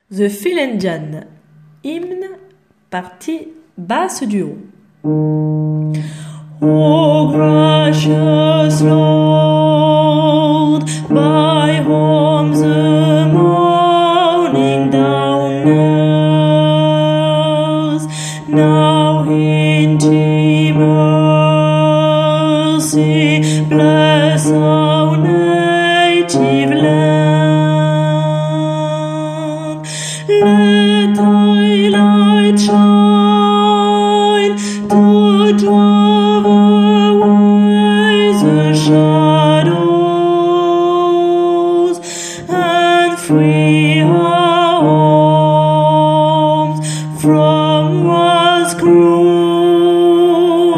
The Philangian, hymne, partie basse du haut. O gracious Lord, by whom the morning dawn knows, now in thy mercy bless our native land. Let thy light shine to drive away the shadows and free our homes from war's cruel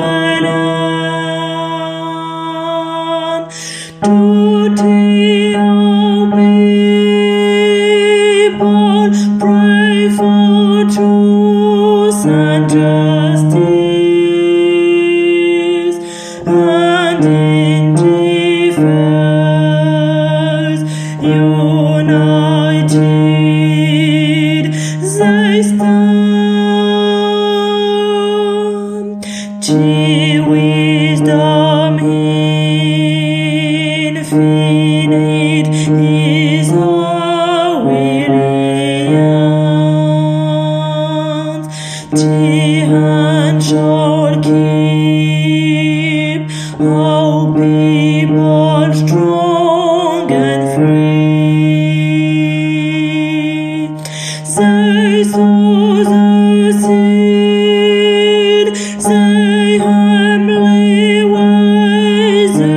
hand. To thee, O people, pray for truth and justice, and in defense united they stand. Thy wisdom infinite is our williance. Thy hand shall keep our people strong and free. They sow the seed, they humbly wait the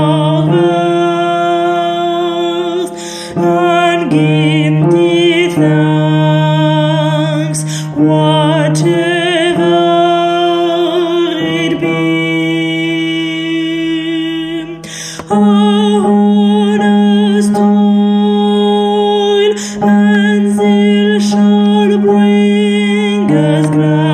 harvest, and give thee thanks, whatever it be. Our honest toil and zeal shall bring us glad